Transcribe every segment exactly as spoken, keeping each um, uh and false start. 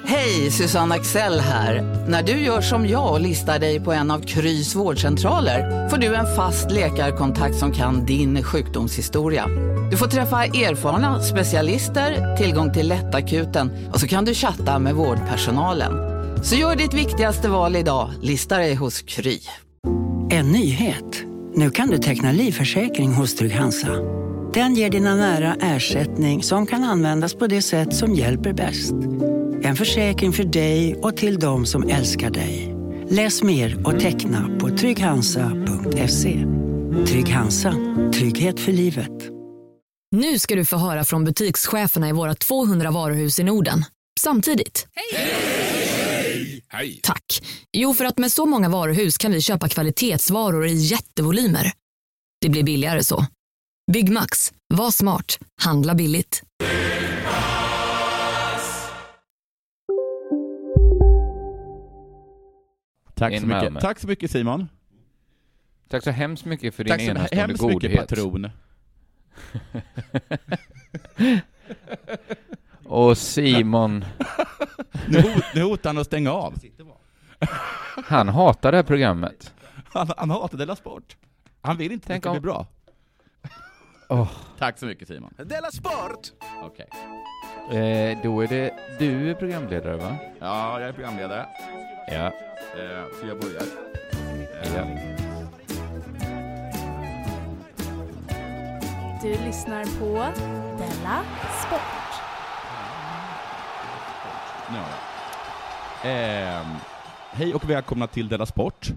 Hej, Susanne Axel här. När du gör som jag och listar dig på en av Krys vårdcentraler får du en fast läkarkontakt som kan din sjukdomshistoria. Du får träffa erfarna specialister, tillgång till lättakuten och så kan du chatta med vårdpersonalen. Så gör ditt viktigaste val idag, lista dig hos Kry. En nyhet. Nu kan du teckna livförsäkring hos Trygg-Hansa. Den ger dina nära ersättning som kan användas på det sätt som hjälper bäst. En försäkring för dig och till de som älskar dig. Läs mer och teckna på trygghansa punkt se. Trygg-Hansa. Trygghet för livet. Nu ska du få höra från butikscheferna i våra tvåhundra varuhus i Norden. Samtidigt. Hej! Hej! Hej! Tack. Jo, för att med så många varuhus kan vi köpa kvalitetsvaror i jättevolymer. Det blir billigare så. Byggmax. Var smart. Handla billigt. Tack så mycket. Tack så mycket, Simon. Tack så hemskt mycket för din Tack så enastående hemskt godhet. mycket, patron. Och Simon... nu, hot, nu hotar han att stänga av. Han hatar det här programmet. Han, han hatar Della Sport. Han vill inte Tänk att det om... blir bra. Oh. Tack så mycket, Simon. Della Sport! Okej. Okay. Eh, då är det du är programledare, va? Ja, jag är programledare. Ja. Eh, så jag börjar. Eh. Ja. Du lyssnar på Della Sport. No. Eh, hej och välkomna till Della Sport.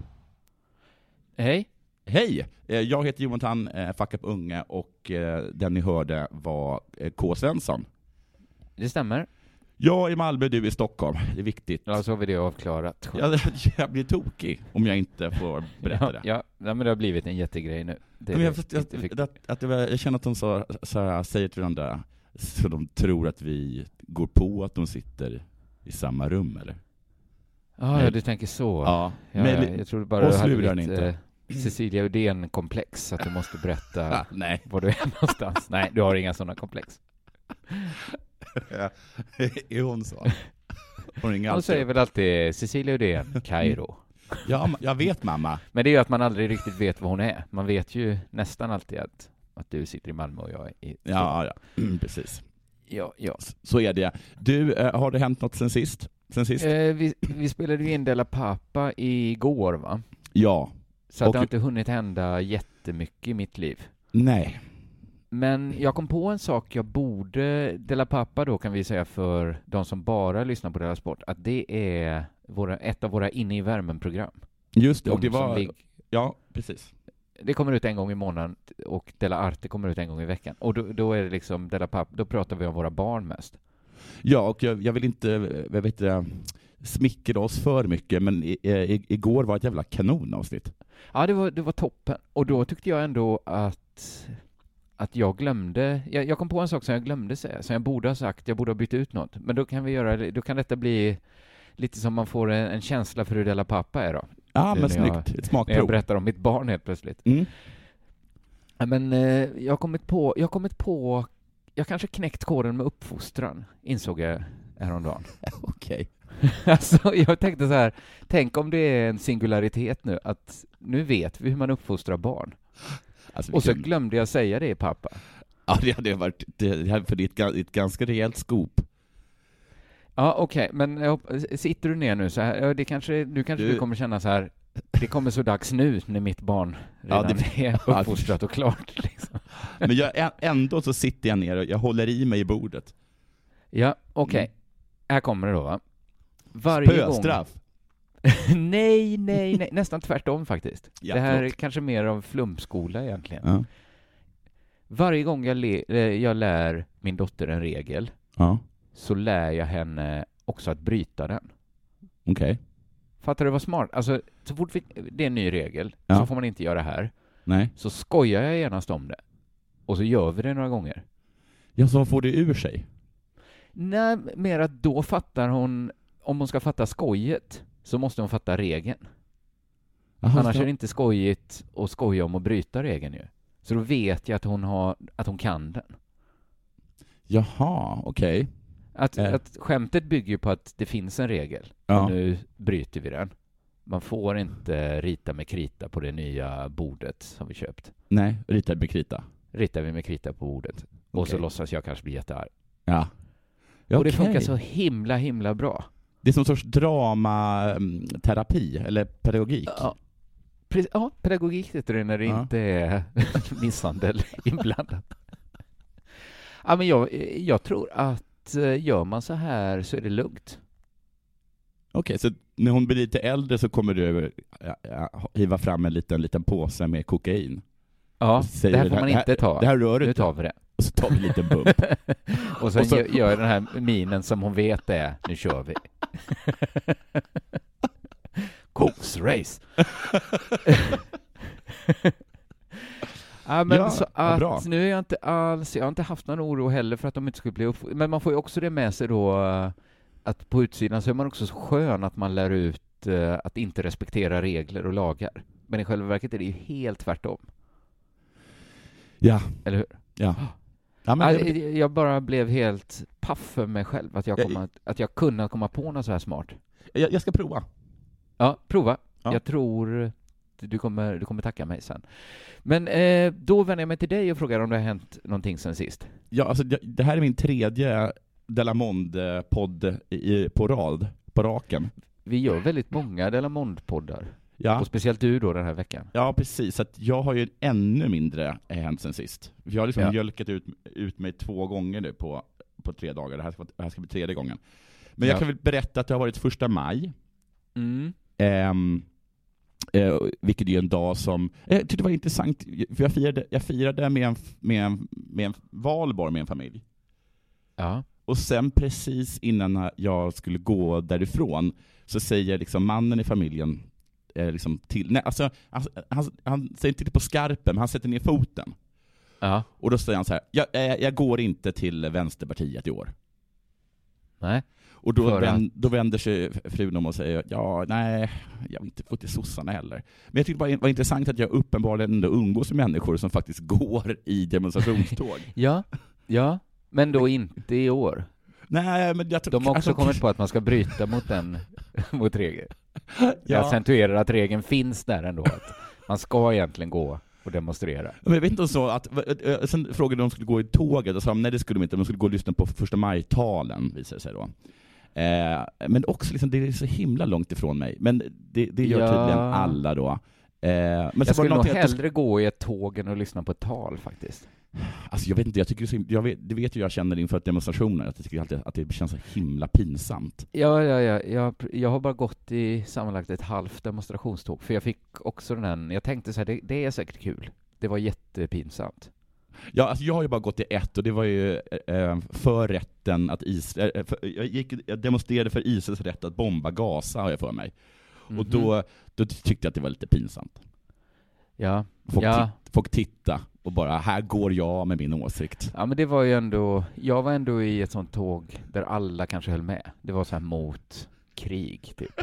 Hej. Hej, eh, jag heter Jonathan eh, Fuck Up Unge och eh, den ni hörde var eh, K. Svensson. Det stämmer. Jag är i Malmö, du är i Stockholm. Det är viktigt. Ja, så har vi det avklarat. Jag, jag blir tokig om jag inte får berätta ja, det. Ja, men det har blivit en jättegrej nu. Det men jag, det, jag, jag, att, att det var, jag känner att de så, så här, säger till varandra så de tror att vi går på att de sitter i samma rum, eller? Ah, ja, du tänker så. Ja, ja, men, ja jag tror bara oss du hade lurar lite, inte. Eh, Cecilia Uddén-komplex, att du måste berätta ah, nej. var du är någonstans. Nej, du har inga sådana komplex. Ja, är hon så? Hon, hon säger väl alltid Cecilia Uddén, Kairo. Ja, jag vet, mamma. Men det är ju att man aldrig riktigt vet vad hon är. Man vet ju nästan alltid att, att du sitter i Malmö och jag är i... Ja, ja. Mm, precis. Ja, ja. Så är det. Du, eh, har det hänt något sen sist? Sen sist? Eh, vi, vi spelade ju in Della Pappa igår, va? Ja. Så att och... det har inte hunnit hända jättemycket i mitt liv. Nej. Men jag kom på en sak jag borde... Della Pappa då kan vi säga för de som bara lyssnar på Della Sport, att det är våra, ett av våra inne i värmen-program. Just det, de och det var... Lig... Ja, precis. Det kommer ut en gång i månaden och Della Arte kommer ut en gång i veckan. Och då, då är det liksom Della Pappa, då pratar vi om våra barn mest. Ja, och jag, jag vill inte jag vet inte, smickra oss för mycket, men i, i, igår var ett jävla kanonavsnitt. Ja, det var, det var toppen. Och då tyckte jag ändå att, att jag glömde... Jag, jag kom på en sak som jag glömde säga, som jag borde ha sagt. Jag borde ha bytt ut något. Men då kan vi göra då kan detta bli lite som man får en, en känsla för hur Della Pappa är då. Ja, men snyggt. Jag, ett smakprov. När jag berättar om mitt barn helt plötsligt. Mm. Men eh, jag har kommit på... Jag har kommit på... Jag kanske knäckt koden med uppfostran, insåg jag häromdagen. Okej. Alltså, jag tänkte så här, tänk om det är en singularitet nu, att nu vet vi hur man uppfostrar barn. Alltså, och så kan... glömde jag säga det, pappa. Ja, det hade varit, det, för det är ett, ett ganska rejält skop. Ja, okej, okay, men jag, sitter du ner nu så här, det kanske, nu kanske du... du kommer känna så här, det kommer så dags nu när mitt barn redan ja, det... är uppfostrat och klart. Liksom. Men jag, ändå så sitter jag ner och jag håller i mig i bordet. Ja, okej. Okay. Mm. Här kommer det då, va? Varje Spöstraff. Gång... nej, nej, nej. Nästan tvärtom faktiskt. Ja, det här klart. är kanske mer av flumskola egentligen. Ja. Varje gång jag, le- jag lär min dotter en regel ja. så lär jag henne också att bryta den. Okej. Okay. Fattar du vad smart? Alltså, så fort vi, det är en ny regel ja. så får man inte göra här. Nej. Så skojar jag genast om det. Och så gör vi det några gånger. Ja, så får det ur sig? Nej, mer att då fattar hon, om hon ska fatta skojet så måste hon fatta regeln. Aha, annars så... är det inte skojigt att skoja om att bryta regeln ju. Så då vet jag att hon, har, att hon kan den. Jaha, okej. Okay. Att, Eh. att skämtet bygger ju på att det finns en regel. Ja. Och nu bryter vi den. Man får inte rita med krita på det nya bordet som vi köpt. Nej, ritar med krita. Ritar vi med krita på bordet. Och Okej. så låtsas jag kanske bli jättearg. Ja. Ja, Och det okej. funkar så himla, himla bra. Det är som en sorts dramaterapi, eller pedagogik. Ja, Pre- ja pedagogik heter det när det Ja. inte är misshandel inblandat. Ja, men jag, jag tror att eh, gör man så här så är det lugnt. Okej, så när hon blir lite äldre så kommer du ja, ja, hiva fram en liten, liten påse med kokain. Ja, Och säger det här får man det här- inte ta. Det här rör du Nu inte. tar vi det. Och så tar vi en liten bump. Och sen Och så- gör gör jag den här minen som hon vet är, nu kör vi. Koksrace. Ja, men Ja, så vad att bra. nu är jag inte alls, jag har inte haft någon oro heller för att de inte skulle bli upp. Men man får ju också det med sig då eh, att på utsidan så är man också så skön att man lär ut eh, att inte respektera regler och lagar. Men i själva verket är det ju helt tvärtom. Ja, Eller hur? ja. Ja, men Ja, det, jag bara blev helt paff för mig själv att jag, Ja, kom att, att jag kunde komma på något så här smart. jag, jag ska prova. Ja, prova. Ja. Jag tror du kommer, du kommer tacka mig sen. Men eh, då vänder jag mig till dig och frågar om det har hänt någonting sen sist. Ja, alltså, det, det här är min tredje Delamonde-podd i, på rad, på raken. Vi gör väldigt många Delamond-poddar. Ja. Och speciellt du då den här veckan. Ja, precis. Så att jag har ju ännu mindre hänt sen sist. Jag har liksom Ja. mjölkat ut, ut mig två gånger nu på, på tre dagar. Det här, ska, det här ska bli tredje gången. Men Ja. jag kan väl berätta att det har varit första maj. Mm. Ehm, eh, vilket är en dag som... Jag tyckte det var intressant. För jag firade, jag firade med, en, med, en, med en valborg med en familj. Ja. Och sen precis innan jag skulle gå därifrån så säger liksom mannen i familjen eh, liksom till... Nej, alltså, han, han, han säger inte på skarpen, men han sätter ner foten. Ja. Och då säger han så här, jag, eh, jag går inte till Vänsterpartiet i år. Nej. Och då, För vänd, då vänder sig frun om och säger, ja, nej, jag vill inte få till sossarna heller. Men jag tyckte bara det var intressant att jag uppenbarligen ändå umgås med människor som faktiskt går i demonstrationståg. Ja. Ja. Men då inte i år. Nej, men jag tror... De har också alltså, kommit på att man ska bryta mot den mot regeln. Jag ja. accentuerar att regeln finns där ändå. Att man ska egentligen gå och demonstrera. Men jag vet inte om så att... Sen frågade de om de skulle gå i tåget och sa nej, det skulle de inte. De skulle gå och lyssna på första maj-talen, visade det sig då. Eh, men också liksom, det är så himla långt ifrån mig. Men det, det gör Ja. tydligen alla då. Eh, men Jag så var skulle det nog någonting att- hellre gå i ett tåg än att lyssna på ett tal faktiskt. Alltså jag vet inte, jag tycker så, jag vet, det vet ju jag känner inför demonstrationer, att jag tycker alltid att det känns så himla pinsamt. Ja, ja, ja. Jag, jag har bara gått i sammanlagt ett halvt demonstrationståg. För jag fick också den, jag tänkte så här, det, det är säkert kul. Det var jättepinsamt. Ja, alltså jag har ju bara gått i ett, och det var ju eh, för rätten att Israel, eh, för, jag, gick, jag demonstrerade för Israels rätt att bomba Gaza, har jag för mig. Mhm. Och då, då tyckte jag att det var lite pinsamt. Ja. Folk, Ja. tit, folk titta och bara, här går jag med min åsikt. Ja, men det var ju ändå, jag var ändå i ett sånt tåg där alla kanske höll med. Det var så här mot krig, typ.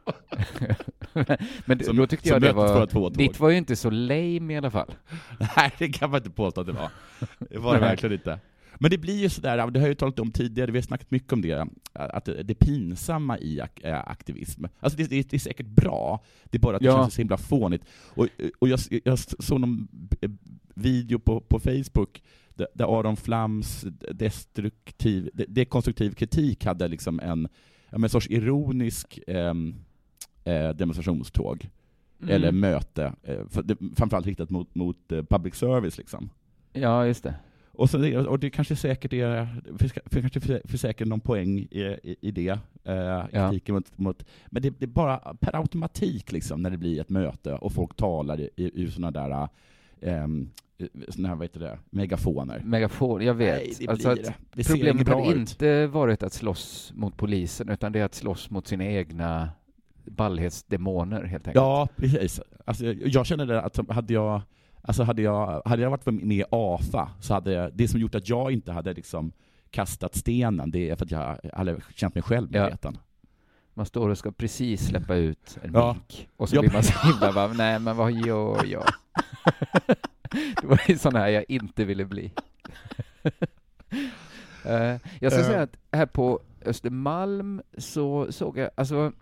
Men Som- då tyckte som jag det möttes våra var, två tåg. ditt var ju inte så lame i alla fall. Nej, det kan man inte påstå att det var. Det var det Nej. verkligen inte. Men det blir ju sådär, det har jag ju talat om tidigare, vi har snackat mycket om det, att det pinsamma i ak- äh, aktivism. Alltså det, det, det är säkert bra, det är bara att det Ja. känns så himla fånigt. Och, och jag, jag såg någon b- video på, på Facebook där, där Aron Flams destruktiv, de- dekonstruktiv kritik hade liksom en, ja, men en sorts ironisk ehm, eh, demonstrationståg. Mm. Eller möte, eh, för det, framförallt riktat mot, mot eh, public service liksom. Ja, just det. Och, så, det- och det kanske säkert är, för, för, kanske för, för säkert någon poäng i, i, i det, eh, kritiken mot, mot, men det, det är bara per automatik liksom, när det blir ett möte och folk talar i, i, i sådana där eh, såna här, vad heter det, megafoner. Megafon, jag vet. Nej, det alltså blir att det. Det ser problemet inget bra hade ut. inte varit att slåss mot polisen, utan det är att slåss mot sina egna ballhetsdemoner, helt enkelt. Ja, precis. Alltså, jag, jag känner det att hade jag, alltså hade jag, hade jag varit med i A F A, så hade det som gjort att jag inte hade liksom kastat stenen, det är för att jag hade känt mig själv medveten. Man står och ska precis släppa ut en Ja. mink, och så Ja. blir man så himla bara, nej men vad gör jag? Det var ju sån här jag inte ville bli. Uh, jag ska uh. säga att här på Östermalm så såg jag, alltså,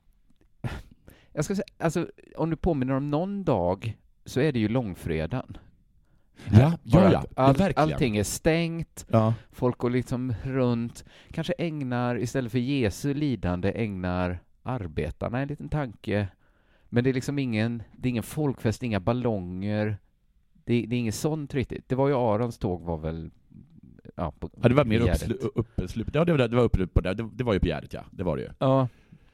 jag ska säga, alltså om du påminner om någon dag så är det ju långfredagen. Ja, ja, ja. All, allting är stängt, ja. Folk går liksom runt, kanske ägnar, istället för Jesu lidande, ägnar arbetarna en liten tanke. Men det är liksom ingen, det är ingen folkfest, inga ballonger, det, det är inget sånt riktigt. Det var ju Arons tåg var väl ja, på, ja det var mer uppslup, ja, det var, det var uppe på det, det, det var ju på Gärdet, ja, det var det ju. Ja,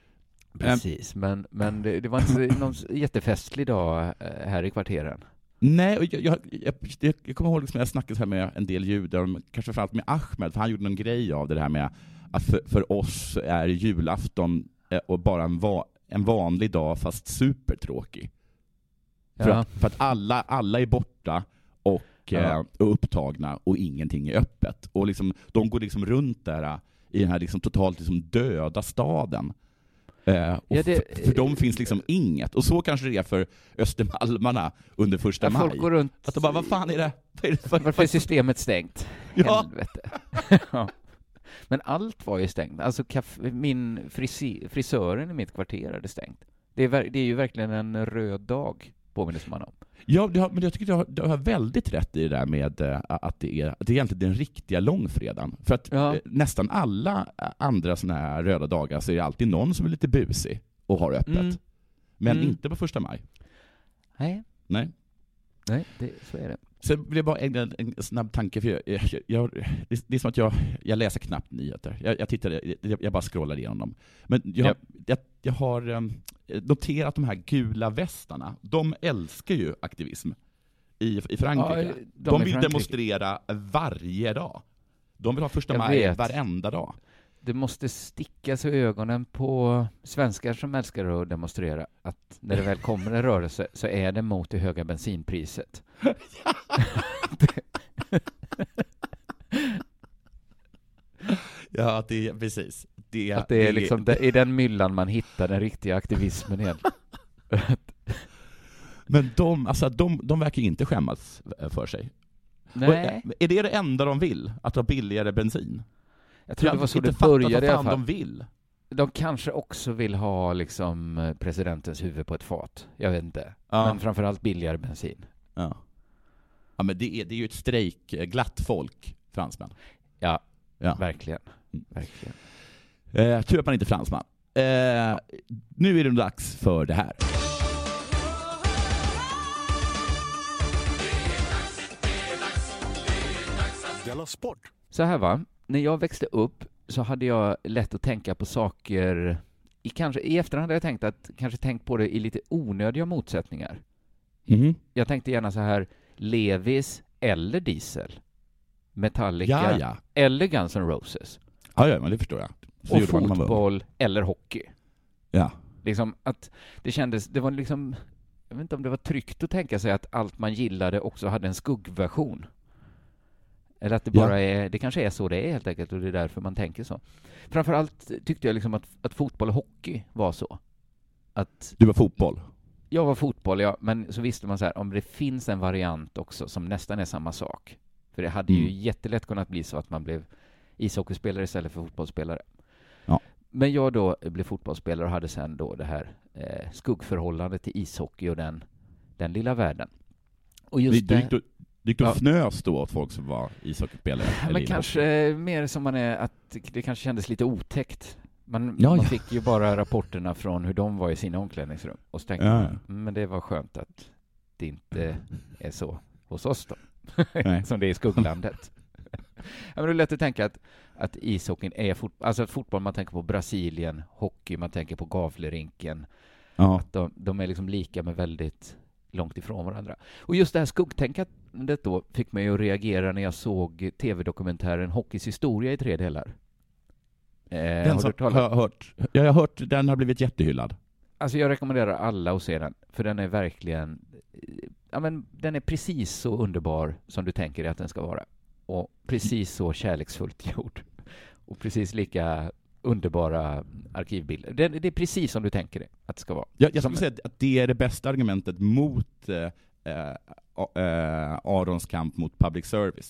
precis, um, men, men det, det var inte någon jättefestlig dag här i kvarteren. Nej, och jag, jag, jag, jag kommer ihåg liksom jag snackade här med en del judar, kanske framförallt med Ahmed, för han gjorde någon grej av det här med att för, för oss är julafton och bara en, va, en vanlig dag fast supertråkig. Ja. För, att, för att alla, alla är borta och, ja. eh, och upptagna och ingenting är öppet. Och liksom, de går liksom runt där i den här liksom totalt liksom döda staden. Uh, och ja, det, för, för dem finns liksom inget. Och så kanske det är för östermalmarna under första maj. Folk går runt. Att de bara, vad fan är det? Vad är det för... Varför är systemet stängt? Ja. Helvete. Ja. Men allt var ju stängt. Alltså kaff- min frisi- frisören i mitt kvarter hade stängt. Det är, ver- det är ju verkligen en röd dag, påminner man om. Ja, det har, men jag tycker du har, du har väldigt rätt i det där med uh, att, det är, att det är egentligen den riktiga långfredagen. För att ja. uh, nästan alla andra såna här röda dagar så är det alltid någon som är lite busig och har öppet. Mm. Men mm. inte på första maj. Nej. Nej. Nej, det, så är det. Sen vill jag bara ägna en, en snabb tanke, för jag, jag, jag, det, det är som att jag, jag läser knappt nyheter. Jag, jag, tittar, jag, jag bara scrollar igenom dem. Men jag, yep. jag, jag har um, noterat de här gula västarna. De älskar ju aktivism i, i Frankrike. Ja, de, de vill Frankrike. demonstrera varje dag. De vill ha första maj varenda dag. Det måste stickas i ögonen på svenskar som älskar att demonstrera att när det väl kommer en rörelse så är det mot det höga bensinpriset. Ja, det är precis. Det, att det är det, liksom det, i den myllan man hittar den riktiga aktivismen igen. Men de, alltså, de, de verkar inte skämmas för sig. Nej. Och är det det enda de vill? Att ha billigare bensin? Jag tror jag det var så inte det började i alla fall. De vill. De kanske också vill ha liksom presidentens huvud på ett fat. Jag vet inte. Ja. Men framförallt billigare bensin. Ja. Ja, men det är, det är ju ett strejk, glatt folk, fransmän. Ja, ja. verkligen. verkligen. Eh, tur att man inte är fransman. Eh, nu är det dags för det här. Della Sport. Så här va, när jag växte upp så hade jag lätt att tänka på saker i, kanske, i efterhand hade jag tänkt att kanske tänkt på det i lite onödiga motsättningar. Mm. Jag tänkte gärna så här, Levis eller Diesel, Metallica ja, ja. eller Guns N' Roses. Ja, ja, men det förstår jag. Så och fotboll eller hockey. Ja. Liksom att det kändes, det var liksom, jag vet inte om det var tryggt att tänka sig att allt man gillade också hade en skuggversion. Eller att det bara ja. är, det kanske är så det är helt enkelt och det är därför man tänker så. Framförallt tyckte jag liksom att, att fotboll och hockey var så. Att du var fotboll? Jag var fotboll, ja. Men så visste man så här, om det finns en variant också som nästan är samma sak. För det hade mm. ju jättelätt kunnat bli så att man blev ishockeyspelare istället för fotbollsspelare. Ja. Men jag då blev fotbollsspelare och hade sen då det här eh, skuggförhållandet till ishockey och den, den lilla världen. Och just du, det... du, du, du gick du ja. fnös då åt folk som var ishockeyspelare? Men kanske hockey. Mer som man är att det kanske kändes lite otäckt. Man, ja, man ja. fick ju bara rapporterna från hur de var i sina omklädningsrum. Och så tänkte ja. man, men det var skönt att det inte är så hos oss då. Som det är i skugglandet. Ja, men det är lätt att tänka att, att ishockeyn är fot- alltså att fotboll, man tänker på Brasilien, hockey, man tänker på Gavlerinken. Ja. Att de, de är liksom lika men väldigt långt ifrån varandra. Och just det här skuggtänkandet då fick mig att reagera när jag såg tv-dokumentären Hockeys historia i tre delar. Eh, den har som, du talat? har hört, jag har hört den har blivit jättehyllad. Alltså jag rekommenderar alla att se den, för den är verkligen, ja men den är precis så underbar som du tänker att den ska vara. Och precis så kärleksfullt gjord. Och precis lika underbara arkivbilder. Det, det är precis som du tänker det, att det ska vara. Jag, jag skulle säga att det är det bästa argumentet mot eh, äh, äh, Arons kamp mot public service.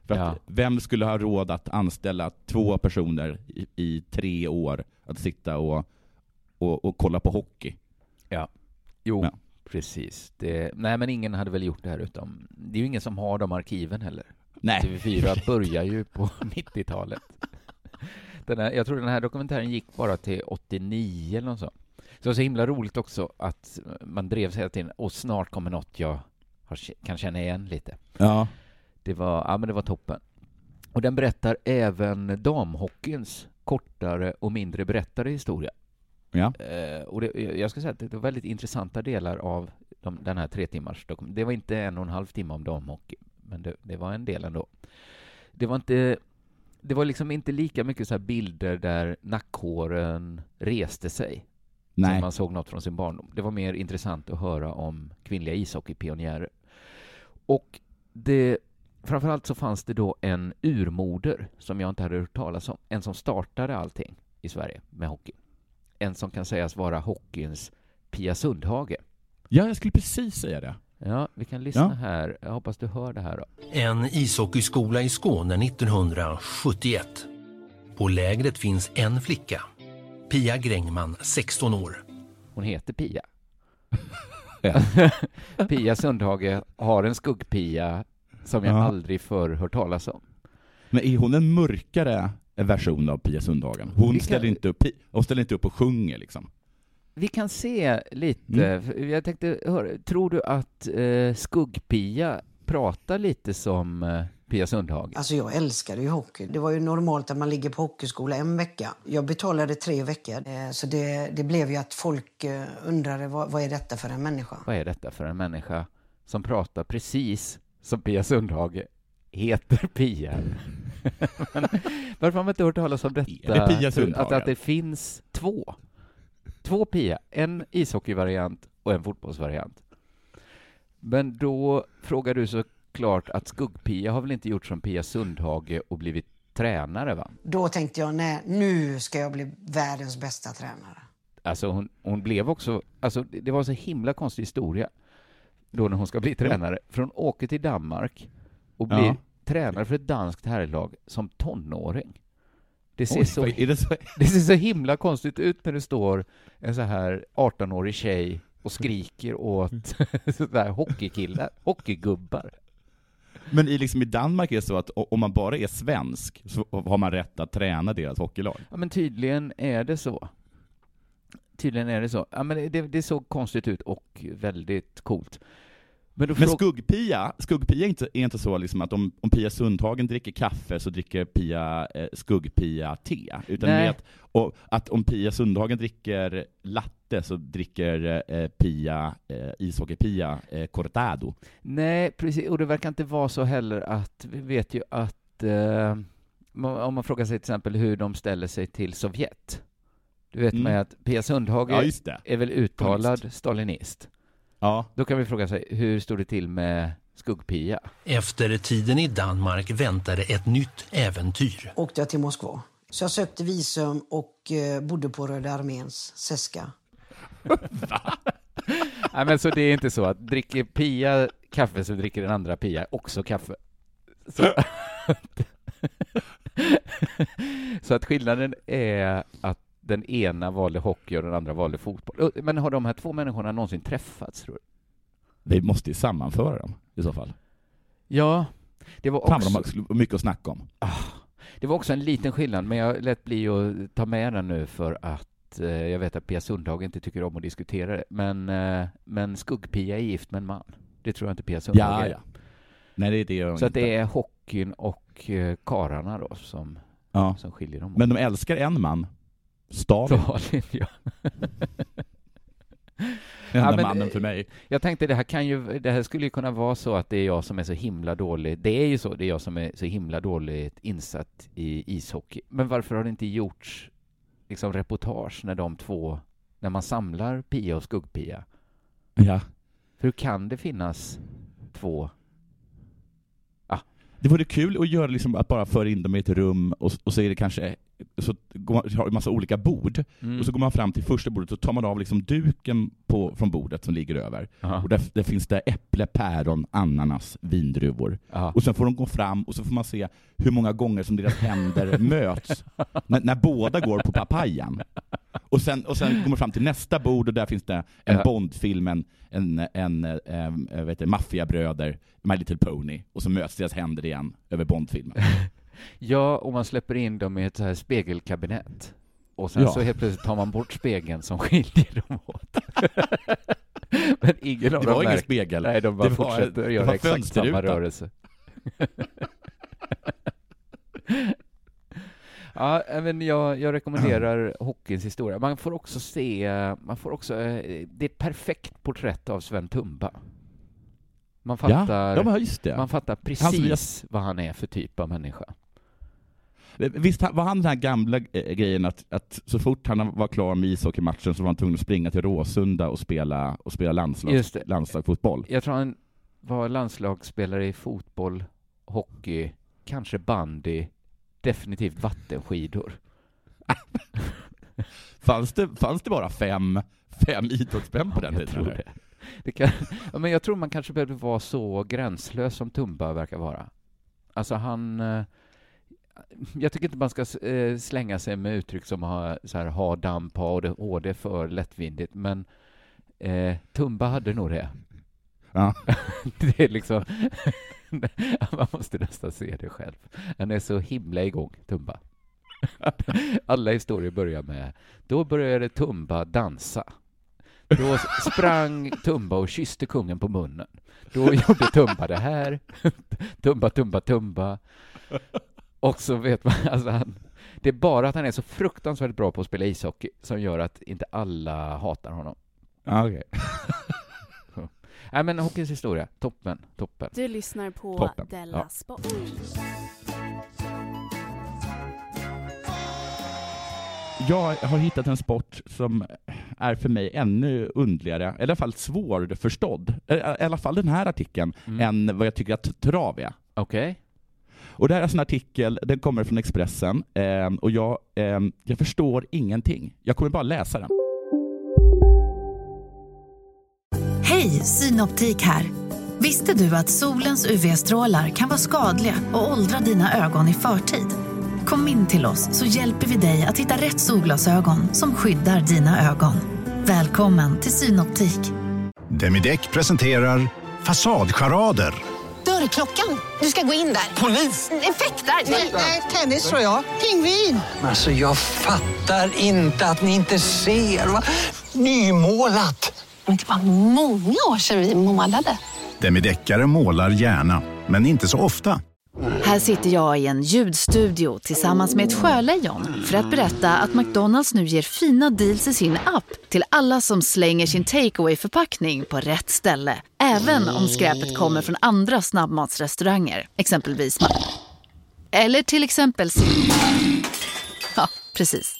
För Ja. att vem skulle ha råd att anställa två personer i, i tre år att sitta och, och, och kolla på hockey? Ja, jo, Ja. precis. Det, nej, men ingen hade väl gjort det här utom... Det är ju ingen som har de arkiven heller. Nej. T V fyra börjar ju på nittiotalet. Den här, jag tror den här dokumentären gick bara till åttionio eller något sånt. Så det var så himla roligt också att man drev sig hela tiden och snart kommer något jag har, kan känna igen lite. Ja. Det var, ja, men det var toppen. Och den berättar även damhockeyns kortare och mindre berättade historia. Ja. Eh, och det, jag ska säga att det var väldigt intressanta delar av de, den här tre timmars dokumentären. Det var inte en och en halv timme om damhockey, men det, det var en del ändå. Det var inte... Det var liksom inte lika mycket så här bilder där nackhåren reste sig. Nej. Som man såg något från sin barndom. Det var mer intressant att höra om kvinnliga ishockeypionjärer. Och det, framförallt så fanns det då en urmoder som jag inte hade hört talas om. En som startade allting i Sverige med hockey. En som kan sägas vara hockeyns Pia Sundhage. Ja, jag skulle precis säga det. Ja, vi kan lyssna Ja. här. Jag hoppas du hör det här då. En ishockeyskola i Skåne nittonhundrasjuttioett. På lägret finns en flicka, Pia Grängman, sexton år. Hon heter Pia. Ja. Pia Sundhage har en skuggpia som jag Ja. aldrig förr hört talas om. Men är hon en mörkare version av Pia Sundhagen? Hon, Vi kan- ställer inte upp, hon ställer inte upp och sjunger liksom. Vi kan se lite. Mm. Jag tänkte, hör, tror du att eh, skuggpia pratar lite som eh, Pia Sundhage? Alltså jag älskade ju hockey. Det var ju normalt att man ligger på hockeyskola en vecka. Jag betalade tre veckor. Eh, Så det, det blev ju att folk eh, undrade vad, vad är detta för en människa? Vad är detta för en människa som pratar precis som Pia Sundhage heter Pia? Men, varför har man inte hört talas om detta? Är det Pia Sundhage? Att, att det finns två. Två Pia. En ishockeyvariant och en fotbollsvariant. Men då frågar du så klart att skuggpia har väl inte gjort som Pia Sundhage och blivit tränare, va? Då tänkte jag, nej, nu ska jag bli världens bästa tränare. Alltså hon, hon blev också, alltså det var så himla konstig historia då när hon ska bli tränare. För hon åker till Danmark och blir Ja. tränare för ett danskt herrlag som tonåring. Det ser, Oj, så, vad är det så? det ser så himla konstigt ut när det står en så här arton-årig tjej och skriker åt sådär hockeykillar, hockeygubbar. Men i, liksom i Danmark är det så att o- om man bara är svensk så har man rätt att träna deras hockeylag. Ja, men tydligen är det så. Tydligen är det så. Ja, men det, det såg konstigt ut och väldigt coolt. Men, då Men fråg- skuggpia, skuggpia är inte, är inte så liksom att om, om Pia Sundhagen dricker kaffe så dricker Pia eh, skuggpia te. Utan Nej. det är att, och, att om Pia Sundhagen dricker latte så dricker eh, Pia, eh, ishockeypia eh, cortado. Nej, precis. Och det verkar inte vara så heller att vi vet ju att eh, om man frågar sig till exempel hur de ställer sig till Sovjet. Du vet Mm. man ju att Pia Sundhage Ja, just det. är väl uttalad Kommunist. stalinist. Ja. Då kan vi fråga sig, hur står det till med skuggpia? Efter tiden i Danmark väntade ett nytt äventyr. Åkte jag till Moskva. Så jag sökte visum och eh, bodde på Röda arméns Seska. Nej, men så det är inte så att dricker Pia kaffe så dricker den andra Pia också kaffe. Så, så att skillnaden är att den ena valde hockey och den andra valde fotboll. Men har de här två människorna någonsin träffats, tror du? Vi måste ju sammanföra dem i så fall. Ja, det var Fan, också, de har mycket att snacka om. det var också en liten skillnad, men jag lät bli att ta med den nu för att eh, jag vet att Pia Sundhage inte tycker om att diskutera det. Men, eh, men skuggpia är gift med en man. Det tror jag inte Pia Sundhage Ja, är. ja. Nej, det är det jag Så att inte. det är hockeyn och eh, kararna då som, Ja. som skiljer dem åt. Men de älskar en man. Stalin. Stalin, ja. Den enda Ja, men, mannen för mig. Jag tänkte det här kan ju, det här skulle ju kunna vara så att det är jag som är så himla dålig. Det är ju så, det är jag som är så himla dåligt insatt i ishockey. Men varför har det inte gjorts liksom reportage när de två, när man samlar Pia och skuggpia? Ja. Hur kan det finnas två? Det vore kul att göra liksom att bara föra in dem i ett rum och, och så är det kanske så går man, har en massa olika bord mm. och så går man fram till första bordet och tar man av liksom duken på, från bordet som ligger över. Aha. Och där, där finns det äpple, päron, ananas, vindruvor. Aha. Och sen får de gå fram och så får man se hur många gånger som deras händer möts när, när båda går på papayan. Och sen, och sen går man fram till nästa bord och där finns det en ja. Bondfilm, en, en, en, en, en vet du, maffiabröder, My Little Pony, och så möts deras händer igen över Bondfilmen. Ja, och man släpper in dem i ett så här spegelkabinett. Och sen ja. så helt plötsligt tar man bort spegeln som skiljer dem åt. Men ingen av det dem var ingen märker. spegel. Nej, de bara det fortsätter var, att göra exakt samma rörelse. Ja, men jag, jag rekommenderar hockeyns historia. Man får också se, man får också, det är perfekt porträtt av Sven Tumba. Man fattar, ja, ja, just det. Man fattar precis han, vad han är för typ av människa. Visst var han den här gamla grejen att, att så fort han var klar med ishockeymatchen så var han tvungen att springa till Råsunda och spela, och spela landslag, landslagsfotboll. Jag tror han var landslagsspelare i fotboll, hockey, kanske bandy, definitivt vattenskidor. fanns, det, fanns det bara fem, fem idrottsmän på den ja, tiden? Det. Det kan, ja, men jag tror man kanske behöver vara så gränslös som Tumba verkar vara. Alltså han... Jag tycker inte man ska slänga sig med uttryck som ha, så här, ha damp, ha A D H D för lättvindigt, men eh, Tumba hade nog det. Ja. Det är liksom... Man måste nästan se det själv. Han är så himla igång, Tumba. Alla historier börjar med då började Tumba dansa. Då sprang Tumba och kysste kungen på munnen. Då gjorde Tumba det här. Tumba, Tumba, Tumba. Och så vet man, alltså han, det är bara att han är så fruktansvärt bra på att spela ishockey som gör att inte alla hatar honom. Okej. Okay. Nej, men hockeyns historia, toppen, toppen. Du lyssnar på toppen. Della ja. Sport. Jag har hittat en sport som är för mig ännu undligare, i alla fall svårförstådd, i alla fall den här artikeln, mm. än vad jag tycker att trav är. Okej. Okay. Och det här är en artikel, den kommer från Expressen, eh, och jag, eh, jag förstår ingenting. Jag kommer bara läsa den. Hej, Synoptik här. Visste du att solens U V-strålar kan vara skadliga och åldra dina ögon i förtid? Kom in till oss så hjälper vi dig att hitta rätt solglasögon som skyddar dina ögon. Välkommen till Synoptik. Demideck presenterar Fasadcharader. Dörrklockan. Du ska gå in där. Polis? Effektar? Nej, tennis tror jag. Pingvin. Alltså jag fattar inte att ni inte ser. Va? Nymålat. Men det var många år sedan vi målade. Demideckare målar gärna, men inte så ofta. Här sitter jag i en ljudstudio tillsammans med ett sjölejon för att berätta att McDonalds nu ger fina deals i sin app till alla som slänger sin takeaway-förpackning på rätt ställe. Även om skräpet kommer från andra snabbmatsrestauranger, exempelvis Ma- Eller till exempel... Ja, precis.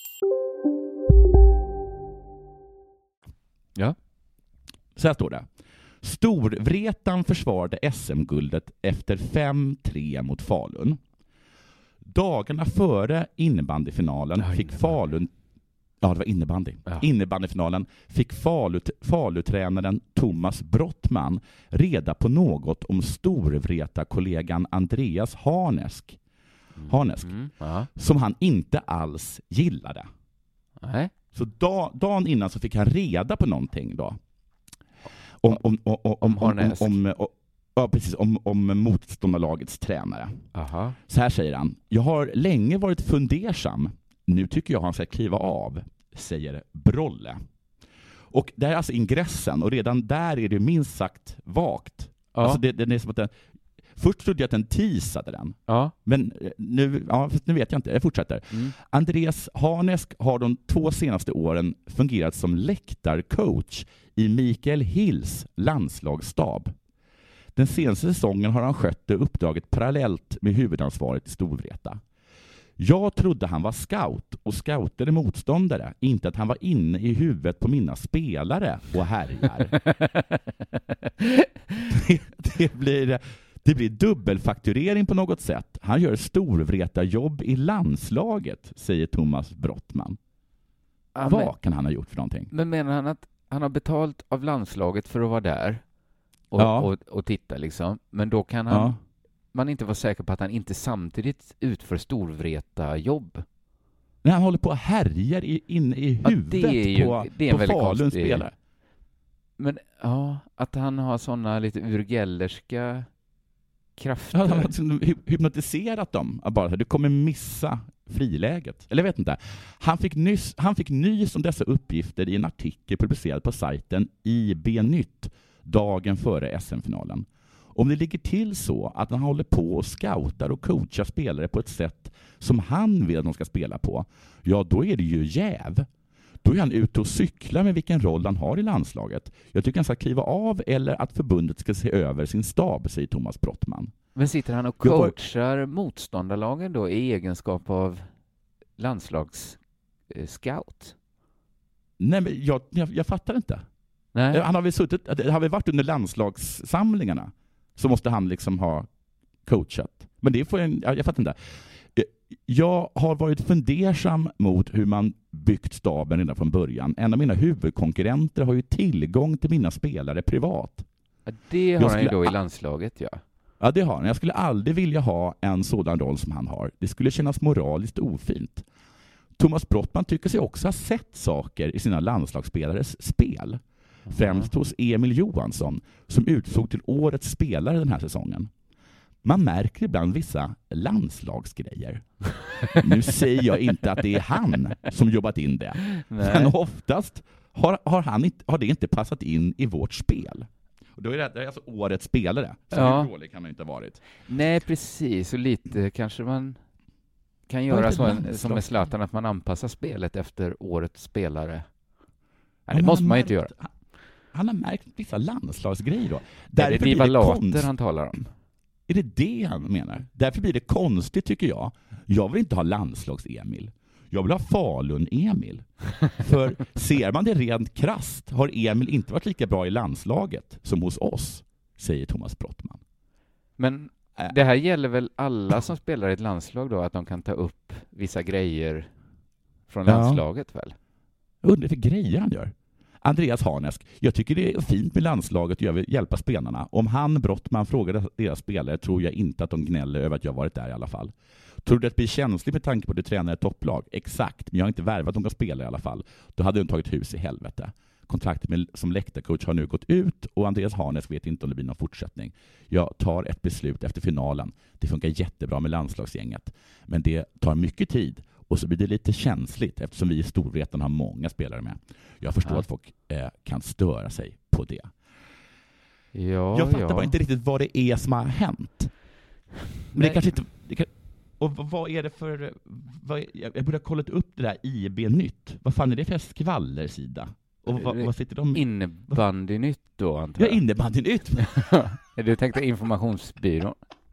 Ja. Så här står det. Storvretan försvarade S M-guldet efter fem tre mot Falun. Dagarna före innebandyfinalen ja, fick Falun... Ja, det var innebandy. Ja. Innebandyfinalen fick Falut, Falutränaren Thomas Brottman reda på något om Storvreta-kollegan Andreas Harnesk. Mm. Harnesk. Mm. Som han inte alls gillade. Nej. Så dag, dagen innan så fick han reda på någonting då. Om, om, om, om, om, om, om, om, ja, precis, om, om motståndarlagets tränare. Aha. Så här säger han. Jag har länge varit fundersam. Nu tycker jag han ska kliva av, säger Brolle. Och det här är alltså ingressen. Och redan där är det minst sagt vagt. Ja. Alltså det, det är som att den, först trodde jag att den teasade den. Ja. Men nu, ja, nu vet jag inte. Jag fortsätter. Mm. Andreas Harnesk har de två senaste åren fungerat som läktarcoach i Mikael Hills landslagsstab. Den senaste säsongen har han skött det uppdraget parallellt med huvudansvaret i Storvreta. Jag trodde han var scout och scoutade motståndare, inte att han var inne i huvudet på mina spelare och härjar. det, det blir Det blir dubbelfakturering på något sätt. Han gör storvretarjobb i landslaget, säger Thomas Brottman. Ja, Vad men, kan han ha gjort för någonting? Men menar han att han har betalt av landslaget för att vara där och, ja. och, och titta liksom? Men då kan han, ja. man inte vara säker på att han inte samtidigt utför storvreta-jobb. När han håller på och härjar i, inne i huvudet ja, det är ju, på, det är på Faluns spelare. Men ja, att han har såna lite urgellerska krafter. Ja, han har liksom hypnotiserat dem. Bara, du kommer missa friläget. Eller jag vet inte. Han fick, nys, han fick nys om dessa uppgifter i en artikel publicerad på sajten I B-nytt dagen före S M-finalen. Om det ligger till så att han håller på och scoutar och coachar spelare på ett sätt som han vill att de ska spela på, ja då är det ju jäv. Då är han ute och cyklar med vilken roll han har i landslaget. Jag tycker han ska kliva av eller att förbundet ska se över sin stab, säger Thomas Brottman. Men sitter han och coachar motståndarlagen då i egenskap av landslagsscout? Nej, men jag, jag, jag fattar inte. Nej. Han har väl suttit, har vi varit under landslagssamlingarna så måste han liksom ha coachat. Men det får en, jag, jag fattar inte. Jag har varit fundersam mot hur man byggt staben redan från början. En av mina huvudkonkurrenter har ju tillgång till mina spelare privat. Ja, det har han ju då i landslaget, ja. Ja, det har han. Jag skulle aldrig vilja ha en sådan roll som han har. Det skulle kännas moraliskt ofint. Thomas Brottman tycker sig också ha sett saker i sina landslagsspelares spel. Mm. Främst hos Emil Johansson, som utsåg till årets spelare den här säsongen. Man märker ibland vissa landslagsgrejer. Nu säger jag inte att det är han som jobbat in det. Nej. Men oftast har, har, han inte, har det inte passat in i vårt spel. Och då är det, det är alltså årets spelare. Så ja. Hur dålig kan man inte ha varit. Nej, precis. Och lite kanske man kan göra så en, som med Zlatan, att man anpassar spelet efter årets spelare. Nej, det måste man märkt, inte göra. Han, han har märkt vissa landslagsgrejer då. Är det Viva Later han talar om? Är det det han menar? Därför blir det konstigt, tycker jag. Jag vill inte ha landslags-Emil. Jag vill ha Falun-Emil. För ser man det rent krasst har Emil inte varit lika bra i landslaget som hos oss, säger Thomas Brottman. Men det här gäller väl alla som spelar i ett landslag då, att de kan ta upp vissa grejer från ja. landslaget väl? Jag undrar vilka grejer han gör. Andreas Harnesk, jag tycker det är fint med landslaget och jag vill hjälpa spelarna. Om han, Brottman, frågar deras spelare tror jag inte att de gnäller över att jag varit där i alla fall. Tror du att det blir känsligt med tanke på att du tränar ett topplag? Exakt, men jag har inte värvat några spelare i alla fall. Då hade du tagit hus i helvete. Kontraktet med, som läktarcoach har nu gått ut och Andreas Harnesk vet inte om det blir någon fortsättning. Jag tar ett beslut efter finalen. Det funkar jättebra med landslagsgänget. Men det tar mycket tid. Och så blir det lite känsligt eftersom vi i Storvreten har många spelare med. Jag förstår ja. att folk eh, kan störa sig på det. Ja, jag fattar ja. bara inte riktigt vad det är som har hänt. Men det kanske inte... Det kan, och vad är det för... Vad, jag borde ha kollat upp det där I B-nytt. Vad fan är det för skvallersida? Och vad, vad sitter de... Innebandynytt då, antar jag. Ja, innebandynytt. Du tänkte informationsbyrån.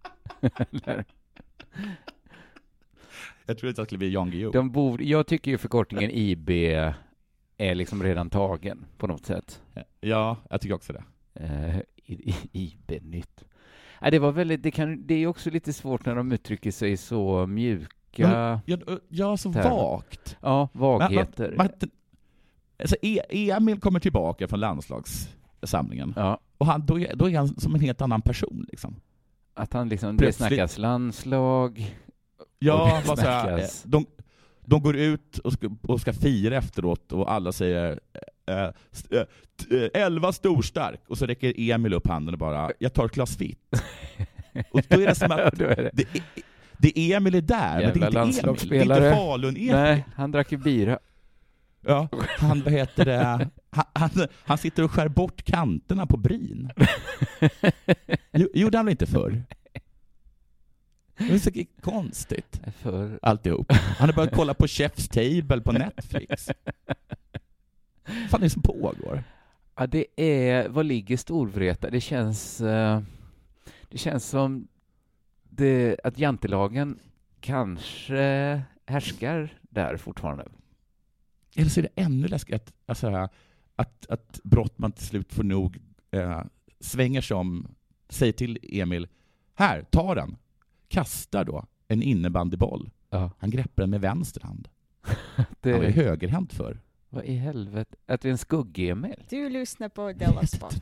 Jag tror inte att det skulle bli Jan Guillou. De bor, jag tycker ju förkortningen I B är liksom redan tagen på något sätt. Ja, jag tycker också det. Uh, I B-nytt. Ja, det var väldigt, det, kan, det är också lite svårt när de uttrycker sig så mjuka. Ja, ja, ja så termer. Vagt. Ja, vagheter. Man, man, alltså e- Emil kommer tillbaka från landslagssamlingen. Ja. Och han, då, är, då är han som en helt annan person. Liksom. Att han liksom, det snackas landslag... Ja, vad säger de, de går ut och ska, och ska fira efteråt och alla säger äh, äh, elva storstark och så räcker Emil upp handen och bara jag tar ett glas vitt. Och då är det som att det, det, det Emil är där, jävla men det är inte Emil, det är inte Falun Emil. Nej, han drack ju bira. Ja, han vad heter det? Han, han, han sitter och skär bort kanterna på brin. Gjorde han väl inte förr? Det är så konstigt. För... Alltihop. Han har börjat kolla på Chef's Table på Netflix. Vad fan är det som pågår? Ja, det är... Vad ligger Storvreta? Det känns... Uh, det känns som det, att jantelagen kanske härskar där fortfarande. Eller så är det ännu läskigt alltså, att, att Brottman till slut får nog uh, svänger som säger till Emil Här, ta den. Kastar då en innebandyboll. Ja. Han greppar den med vänster hand. Det... Han var ju högerhänt för. Vad i helvete? Att det är en skugg-Emil? Du lyssnar på Della Sport.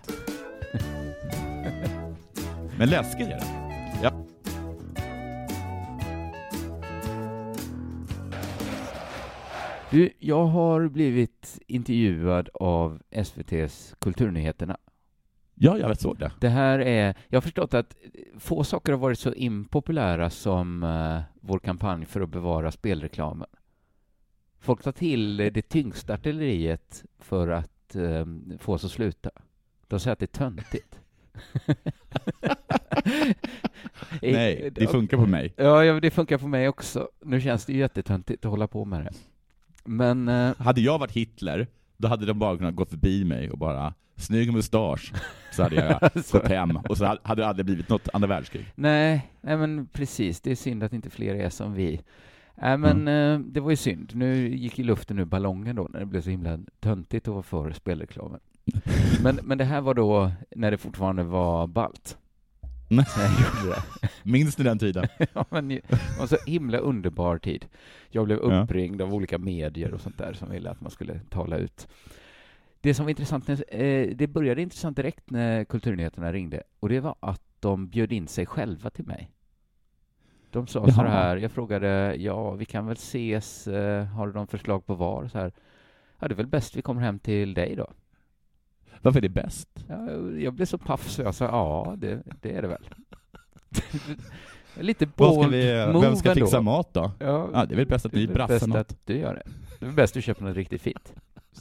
Men läskigt är det. Ja. Du, jag har blivit intervjuad av S V T:s Kulturnyheterna. Ja, jag vet så det. Det här är, jag har förstått att få saker har varit så impopulära som uh, vår kampanj för att bevara spelreklamen. Folk tar till det tyngsta artilleriet för att uh, få oss att sluta. De säger att det är töntigt. Nej, det funkar på mig. Ja, ja, det funkar på mig också. Nu känns det ju jättetöntigt att hålla på med det. Men uh, hade jag varit Hitler, då hade de bara kunnat gå förbi mig och bara snygg mustasch, så hade jag gått hem och så hade det aldrig blivit något andra världskrig. Nej, nej, men precis. Det är synd att inte fler är som vi. Nej, men mm. uh, det var ju synd. Nu gick i luften nu ballongen då när det blev så himla töntigt att vara för spelreklamen. men, men det här var då när det fortfarande var ballt. Minns ni den tiden? Ja, men det var så himla underbar tid. Jag blev uppringd ja. av olika medier och sånt där som ville att man skulle tala ut. Det som var intressant, eh, det började intressant direkt när Kulturnyheterna ringde, och det var att de bjöd in sig själva till mig. De sa Jaha. så här, jag frågade, ja vi kan väl ses, eh, har du någon förslag på var? Så här, ja det är väl bäst vi kommer hem till dig då. Varför är det bäst? Ja, jag blev så paff så jag sa, ja det, det är det väl. Lite bold vi, move vem ska fixa då? mat då? Ja, ja, det är väl bäst att ni brassar något. Att du gör det. Det är väl bäst att du köper något riktigt fint.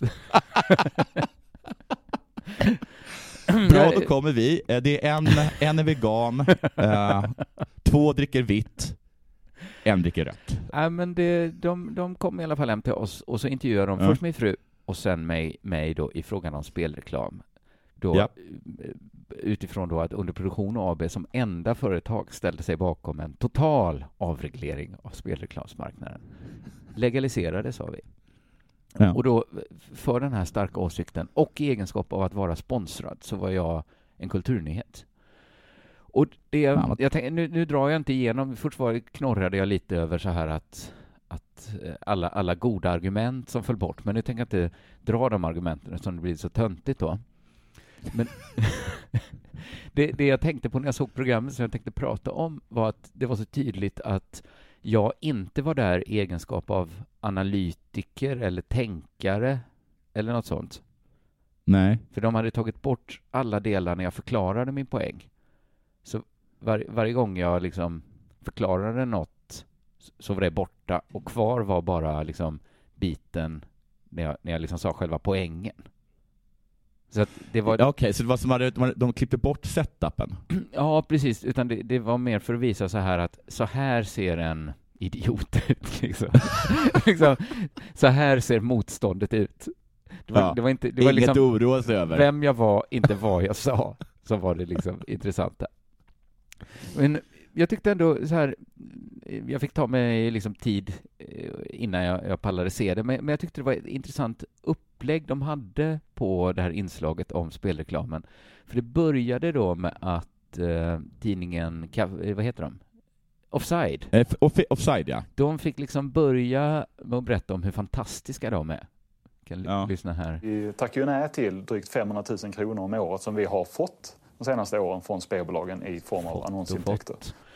Bra, då kommer vi. Det är en, en är vegan, uh, två dricker vitt, en dricker rött. Ja, men det, de, de kom i alla fall hem till oss och så intervjuade de ja. först min fru och sen mig, mig då i frågan om spelreklam. Då, ja. Utifrån då att Underproduktion A B som enda företag ställde sig bakom en total avreglering av spelreklamsmarknaden. Legaliserade, sa vi. Ja. Och då för den här starka åsikten och i egenskap av att vara sponsrad så var jag en kulturnyhet. Och det, ja. jag tänk, nu, nu drar jag inte igenom, fortfarande knorrade jag lite över så här att, att alla, alla goda argument som föll bort, men nu tänker jag inte dra de argumenten som det blir så töntigt då. Men det, det jag tänkte på när jag såg programmet som jag tänkte prata om var att det var så tydligt att jag inte var där i egenskap av analytiker eller tänkare eller något sånt. Nej. För de hade tagit bort alla delar när jag förklarade min poäng. Så var, varje gång jag liksom förklarade något så var det borta och kvar var bara liksom biten när jag, när jag liksom sa själva poängen. Så att det var... Okej, okay, så det var som att de klippte bort setupen? Ja, precis. Utan det, det var mer för att visa så här att så här ser en idiot ut. Liksom. liksom, så här ser motståndet ut. Det var, ja, det var inte... Det var var inget liksom, oroa sig över. Vem jag var, inte vad jag sa. Så var det liksom intressanta. Men jag tyckte ändå så här... Jag fick ta mig liksom tid innan jag, jag pallade se det. Men, men jag tyckte det var ett intressant upplägg de hade på det här inslaget om spelreklamen. För det började då med att eh, tidningen, vad heter de? Offside. Eh, off- offside, ja. De fick liksom börja med att berätta om hur fantastiska de är. Kan ja. lyssna här. Vi tackar ju nej till drygt femhundratusen kronor om året som vi har fått de senaste åren från spelbolagen i form av annonsintäkter.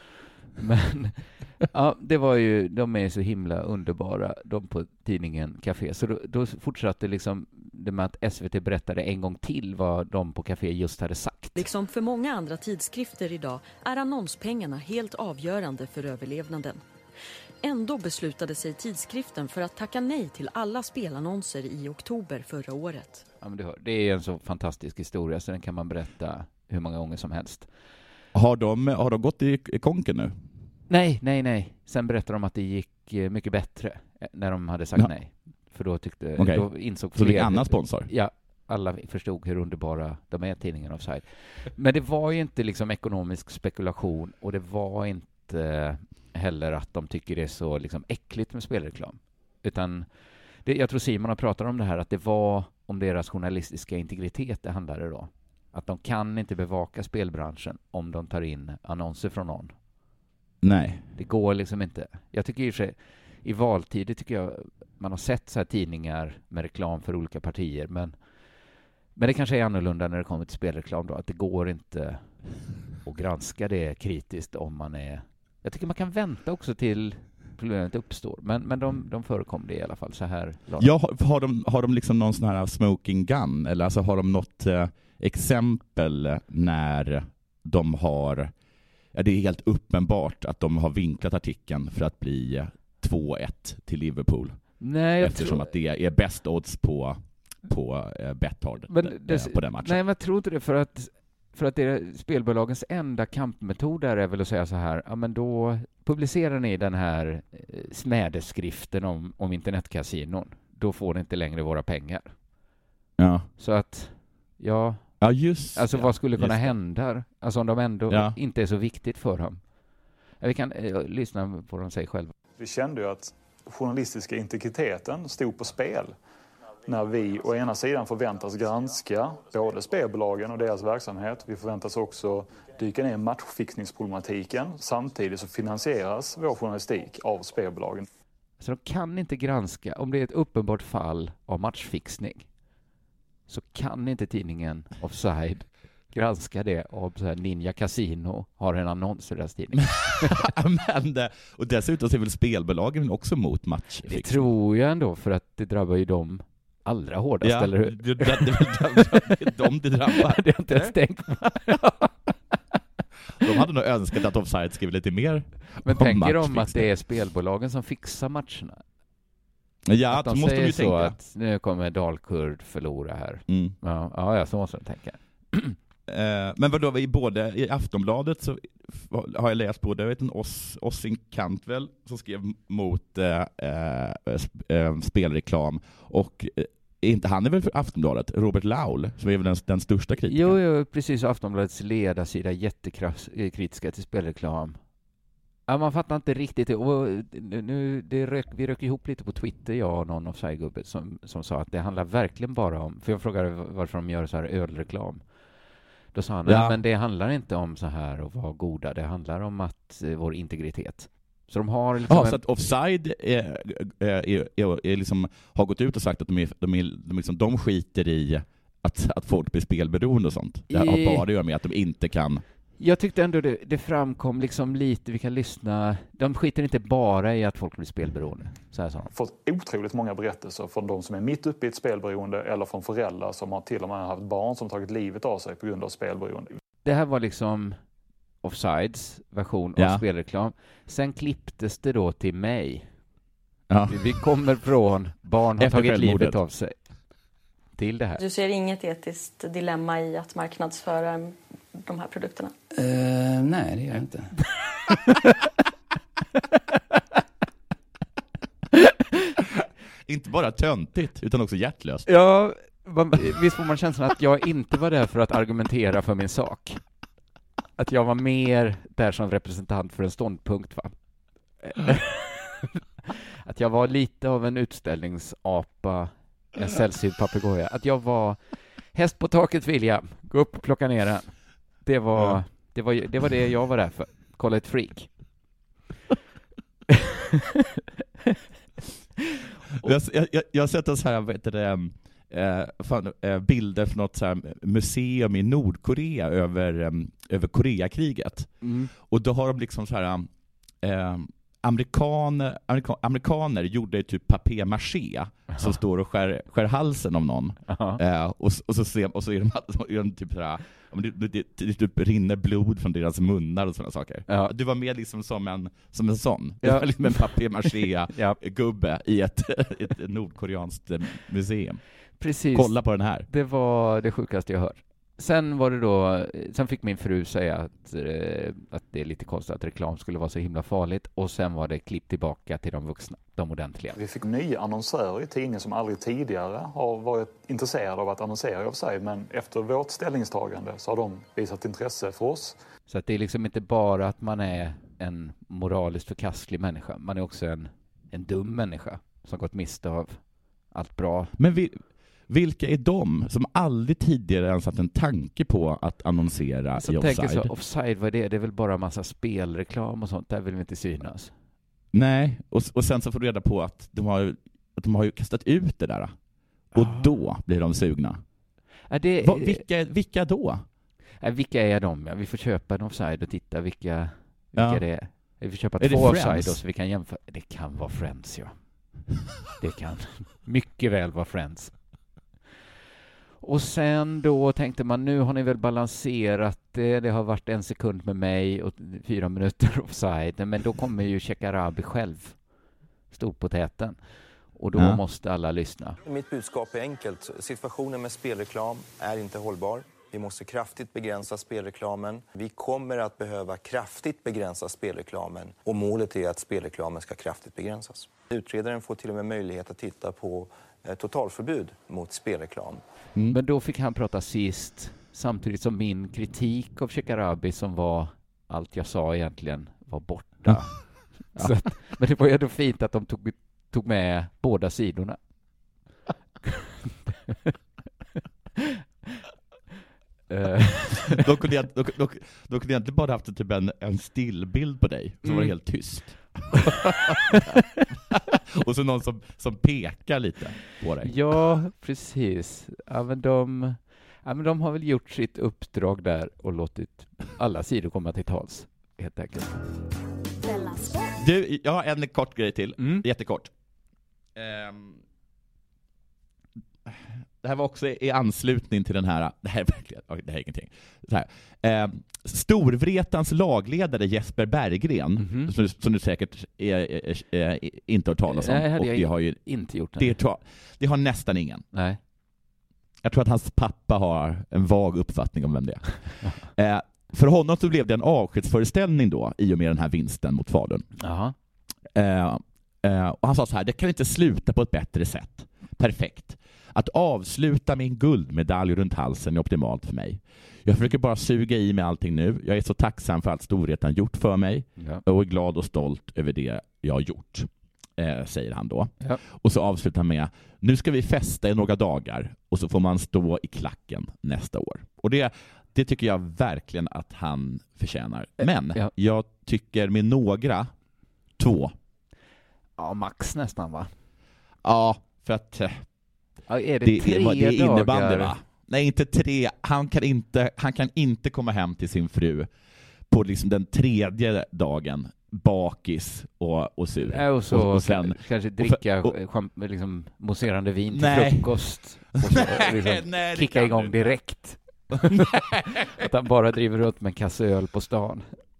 Men ja, det var ju, de är så himla underbara, de på tidningen Café. Så då, då fortsatte liksom det med att S V T berättade en gång till vad de på Café just hade sagt. Liksom för många andra tidskrifter idag är annonspengarna helt avgörande för överlevnaden. Ändå beslutade sig tidskriften för att tacka nej till alla spelannonser i oktober förra året. Ja, men du hör, det är en så fantastisk historia så den kan man berätta hur många gånger som helst. Har de, har de gått i, i konken nu? Nej, nej, nej. Sen berättade de att det gick mycket bättre när de hade sagt ja. nej. För då tyckte, okay. då insåg fler... Så det är en annan sponsor? Ja, alla förstod hur underbara de är, tidningen Offside. Men det var ju inte liksom ekonomisk spekulation och det var inte heller att de tycker det är så liksom äckligt med spelreklam. Utan det, jag tror Simon har pratat om det här, att det var om deras journalistiska integritet det handlade då. att de kan inte bevaka spelbranschen om de tar in annonser från någon. Nej. Det går liksom inte. Jag tycker i sig, i valtider tycker jag man har sett så här tidningar med reklam för olika partier, men, men det kanske är annorlunda när det kommer till spelreklam då, att det går inte att granska det kritiskt om man är... Jag tycker man kan vänta också till problemet uppstår, men, men de, de förekom det i alla fall så här. Ja, har, har, de, har de liksom någon sån här smoking gun, eller alltså har de något eh, exempel när de har... Ja, det är helt uppenbart att de har vinklat artikeln för att bli två ett till Liverpool. Nej, jag eftersom tror... att det är bäst odds på, på eh, Betthard men det, eh, på den matchen. Nej, men jag tror inte det, för att, för att det är spelbolagens enda kampmetod är väl att säga så här, ja men då publicerar ni den här eh, smädeskriften om, om internetkasinon. Då får ni inte längre våra pengar. Ja. Så att, ja... Ja, just Alltså ja, vad skulle kunna det. hända? Alltså om de ändå ja. inte är så viktigt för dem. Vi kan eh, lyssna på vad de säger själva. Vi kände ju att journalistiska integriteten stod på spel när vi å ena sidan förväntas granska både spelbolagen och deras verksamhet. Vi förväntas också dyka ner i matchfixningsproblematiken. Samtidigt så finansieras vår journalistik av spelbolagen. Så de kan inte granska om det är ett uppenbart fall av matchfixning. Så kan inte tidningen Offside granska det om så här Ninja Casino har en annons i deras tidning. Men det, och dessutom ser väl spelbolagen också mot match. Det tror jag ändå, för att det drabbar ju dem allra hårdast, ja, eller hur? Det, det, det, det, det är dem det drabbar. Det har inte ens tänkt på. De hade nog önskat att Offside skrev lite mer. Men tänker de att det är spelbolagen som fixar matcherna? Ja, att de måste säger de ju så tänka. Att nu kommer Dalkurd förlora här. Mm. Ja, ja, ja, så måste de tänka. eh, men vadå, i både i Aftonbladet så har jag läst både, jag vet en Oss, Ossing Cantwell som skrev mot eh, eh, spelreklam, och eh, inte han är väl för Aftonbladet, Robert Laul som är väl den, den största kritikern. Jo, jo, precis, Aftonbladets ledarsida jättekritiska till spelreklam. Ja, man fattar inte riktigt. Och nu, det rök, vi rök ihop lite på Twitter, jag och någon Offside-gubbe som, som sa att det handlar verkligen bara om... För jag frågade varför de gör så här ölreklam. Då sa han, ja. nej, men det handlar inte om så här att vara goda. Det handlar om att eh, vår integritet. Så de har liksom... Ja, en... så att Offside är, är, är, är liksom, har gått ut och sagt att de, är, de, är, de, liksom, de skiter i att, att folk blir spelberoende och sånt. Det har I... bara att göra med att de inte kan... Jag tyckte ändå det, det framkom liksom lite, vi kan lyssna, de skiter inte bara i att folk blir spelberoende. Så här sa de. Fått otroligt många berättelser från de som är mitt uppe i ett spelberoende eller från föräldrar som har till och med haft barn som tagit livet av sig på grund av spelberoende. Det här var liksom Offsides version ja. av spelreklam. Sen klipptes det då till mig. Ja. Vi kommer från barn har Efter tagit självmordet. livet av sig till det här. Du ser inget etiskt dilemma i att marknadsföra de här produkterna? Uh, nej, det gör jag inte. Inte bara töntigt, utan också hjärtlöst. Ja, visst får man känslan att jag inte var där för att argumentera för min sak. Att jag var mer där som representant för en ståndpunkt, va? Att jag var lite av en utställningsapa, en sällsynt papegoja. Att jag var häst på taket, William. Gå upp och plocka ner den. Det var, ja. det var, det var det jag var där för. Kolla ett freak. jag, jag, jag har sett en så här, vet du det, eh, fan, eh, bilder från något så här museum i Nordkorea över, eh, över Koreakriget. Mm. Och då har de liksom så här... Eh, Amerikaner, amerika, amerikaner gjorde typ papier-maché som står och skär, skär halsen om någon. Eh, och, och, så ser, och så är de, är de typ sådär, det, det, det, det typ rinner blod från deras munnar och sådana saker. Ja. Du var med liksom som en, som en sån. Du ja. var liksom en papier-maché-gubbe i ett, ett nordkoreanskt museum. Precis. Kolla på den här. Det var det sjukaste jag hört. Sen var det då, sen fick min fru säga att, eh, att det är lite konstigt att reklam skulle vara så himla farligt, och sen var det klipp tillbaka till de vuxna, de ordentliga. Vi fick nya annonsörer i tidningen som aldrig tidigare har varit intresserade av att annonsera av sig, men efter vårt ställningstagande så har de visat intresse för oss. Så att det är liksom inte bara att man är en moraliskt förkastlig människa, man är också en, en dum människa som gått miste av allt bra. Men vi... Vilka är de som aldrig tidigare ens haft en tanke på att annonsera som i offside? Tänker så, offside, vad är det? Det är väl bara en massa spelreklam och sånt. Där vill vi inte synas. Nej, och, och sen så får du reda på att de har, att de har ju kastat ut det där. Och ah. då blir de sugna. Är det, Va, vilka, vilka då? Är, vilka är de? Ja, vi får köpa en offside och titta vilka, vilka ja. det är. Vi får köpa är två offside så vi kan jämföra. Det kan vara Friends, ja. Det kan mycket väl vara Friends. Och sen då tänkte man, nu har ni väl balanserat det. Det har varit en sekund med mig och fyra minuter offside. Men då kommer ju Shekarabi själv. Storpotäten. Och då ja. måste alla lyssna. Mitt budskap är enkelt. Situationen med spelreklam är inte hållbar. Vi måste kraftigt begränsa spelreklamen. Vi kommer att behöva kraftigt begränsa spelreklamen. Och målet är att spelreklamen ska kraftigt begränsas. Utredaren får till och med möjlighet att titta på eh, totalförbud mot spelreklam. Mm. Men då fick han prata sist. Samtidigt som min kritik av Shekarabi, som var allt jag sa egentligen, var borta. Ja. Så att, men det var ju ändå fint att de tog, tog med båda sidorna. Då kunde jag, då, då, då kunde jag inte bara haft typ en, en stillbild på dig som mm. var helt tyst. Och så någon som, som pekar lite på dig. Ja, precis. Ja, men de, ja, men de har väl gjort sitt uppdrag där och låtit alla sidor komma till tals, helt enkelt. Du, jag har en kort grej till. Mm. Jättekort. Um, det här var också i anslutning till den här, det här är verkligen, det här är ingenting. Så här. Eh, Storvretans lagledare Jesper Berggren, mm-hmm. som, som du säkert är, är, är, är, inte har talat om. Nej, hade och jag det har ju, inte gjort. Det, det, det har nästan ingen. Nej. Jag tror att hans pappa har en vag uppfattning om vem det är. eh, för honom så blev det en avskedsföreställning då, i och med den här vinsten mot Falun. Jaha. Eh, eh, och han sa så här, det kan inte sluta på ett bättre sätt. Perfekt. Att avsluta med en guldmedalj runt halsen är optimalt för mig. Jag försöker bara suga i mig allting nu. Jag är så tacksam för allt Storvreten gjort för mig. Ja. Och är glad och stolt över det jag har gjort, eh, säger han då. Ja. Och så avslutar han med, nu ska vi festa i några dagar och så får man stå i klacken nästa år. Och det, det tycker jag verkligen att han förtjänar. Men ja. jag tycker med några, två. Ja, max nästan, va? Ja, för att... Ja, är det, det, tre det är innebandy, dagar? Va? Nej, inte tre. Han kan inte, han kan inte komma hem till sin fru på liksom den tredje dagen bakis och, och sur. Ja, och så och, och sen, kanske dricka och för, och, liksom, mousserande vin till nej. frukost. Och så liksom, nej, kicka igång du. direkt. Att han bara driver runt med en kasse öl på stan.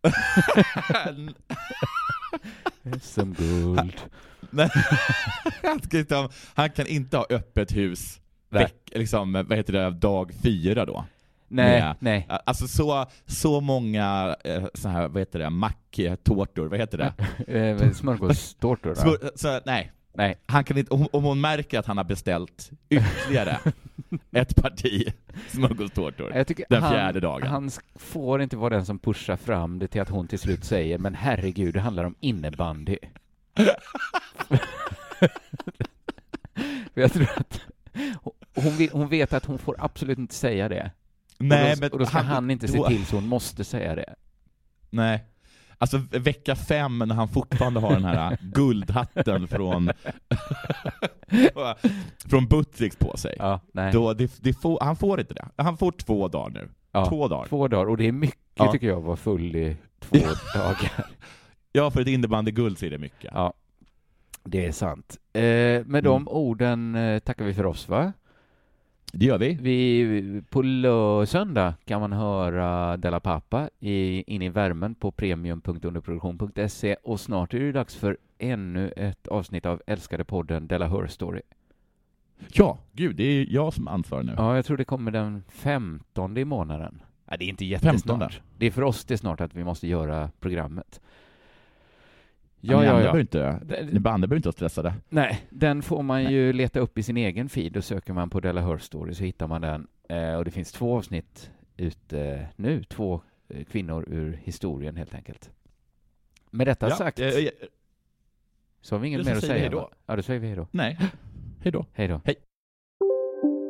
Som guld. han, ska inte ha, han kan inte ha öppet hus veck, liksom, vad heter det, dag fyra då. Nej, Med, nej. Alltså så, så många så här, vad heter det, macktårtor, vad heter det? Smörgåstårtor. Smör, så, nej. nej. Han kan inte, om, om hon märker att han har beställt ytterligare ett parti smörgåstårtor den fjärde han, dagen. Han får inte vara den som pushar fram det till att hon till slut säger, men herregud, det handlar om innebandy. Jag tror att hon, vet, hon vet att hon får absolut inte säga det. Nej, och då, men och då ska han, han inte se då... till så hon måste säga det. Nej. Alltså vecka fem när han fortfarande har den här guldhatten från från Buttricks på sig. Ja, nej. Då det, det får, han får inte det. Han får två dagar nu. Ja, två dagar. Två dagar och det är mycket ja. tycker jag var full i två dagar. Ja, för ett innebandy-guld så är det mycket. Ja. Det är sant. Eh, med mm. de orden eh, tackar vi för oss, va? Det gör vi. vi på lö- söndag kan man höra Della Pappa i, in i värmen på premium punkt underproduktion punkt se och snart är det dags för ännu ett avsnitt av älskade podden Della Her Story. Ja, gud, det är jag som ansvarar nu. Ja, jag tror det kommer den femtonde i månaden. Ja, det är inte jättesnart. Det är för oss det är snart att vi måste göra programmet. Ja, ja, ja. Inte, ni bandar behöver inte vara stressade. Nej, den får man Nej. ju leta upp i sin egen feed och söker man på Della Her Story så hittar man den. Eh, och det finns två avsnitt ute nu, två eh, kvinnor ur historien helt enkelt. Med detta ja, sagt eh, eh, så har vi inget mer att säga. Hej då. Ja, då säger vi hej då. Nej, hej då. Hej då. Hej.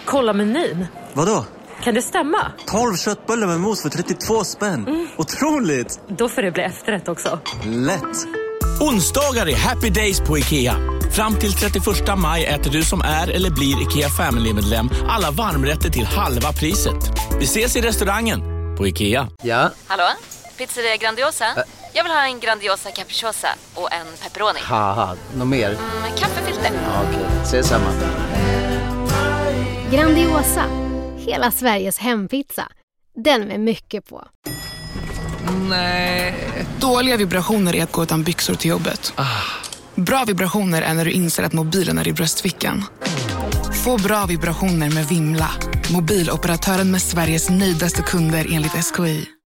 Kolla menyn. Vadå? Kan det stämma? tolv köttbullar med mos för trettiotvå spänn. Mm. Otroligt! Då får det bli efterrätt också. Lätt! Onsdagar är happy days på IKEA. Fram till trettioförsta maj äter du som är eller blir IKEA Family-medlem alla varmrätter till halva priset. Vi ses i restaurangen på IKEA. Ja? Hallå? Pizzeria Grandiosa? Ä Jag vill ha en Grandiosa capriciosa och en pepperoni. Haha, något mer? Mm, kaffefilter. Ja, okej, okay. Ses samma. Grandiosa, hela Sveriges hempizza. Den med mycket på. Nej. Dåliga vibrationer är att gå utan byxor till jobbet. Ah. Bra vibrationer är när du inser att mobilen är i bröstfickan. Få bra vibrationer med Vimla. Mobiloperatören med Sveriges nöjdaste kunder enligt S K I.